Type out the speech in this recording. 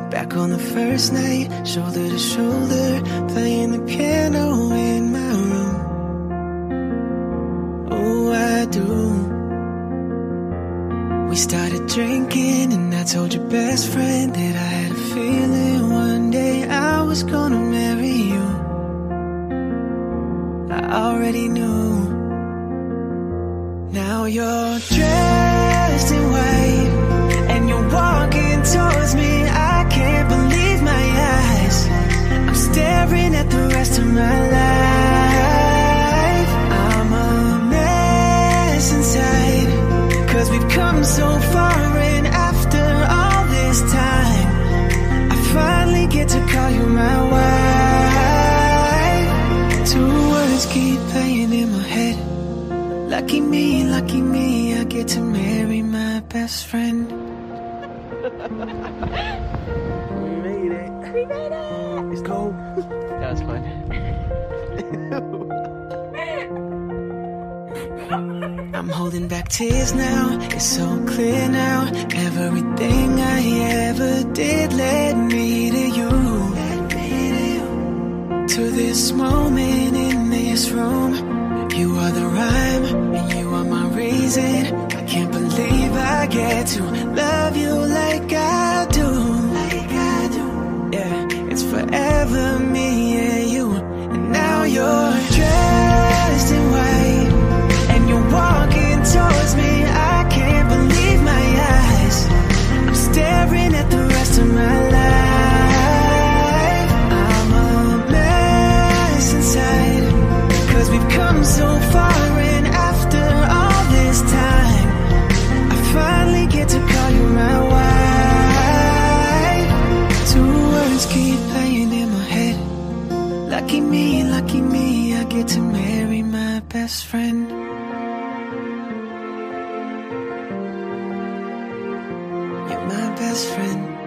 Back on the first night, shoulder to shoulder, playing the piano in my room. Oh, I do. We started drinking and I told your best friend that I had a feeling one day I was gonna marry you. I already knew. Now you're dressed in white and you're walking towards me. I can't believe my eyes. I'm staring at the rest of my life. I'm a mess inside, 'cause we've come so far, and after all this time I finally get to call you my wife. Two words keep playing in my head. Lucky me, I get to marry my best friend. We made it. We made it! It's cold. That was fun. I'm holding back tears now, it's so clear now. Everything I ever did led me to you. To this moment in this room. You are the rhyme, and you are my reason. I can't believe I get to love you like I do. Yeah, it's forever me and you. And now you're dressed in white and you're walking towards me. I can't believe my eyes. I'm staring at the rest of my life. I'm a mess inside, 'cause we've come so far, and after all this time I finally get to call you my wife. Two words keep playing in my head. Lucky me, I get to marry my best friend. You're my best friend.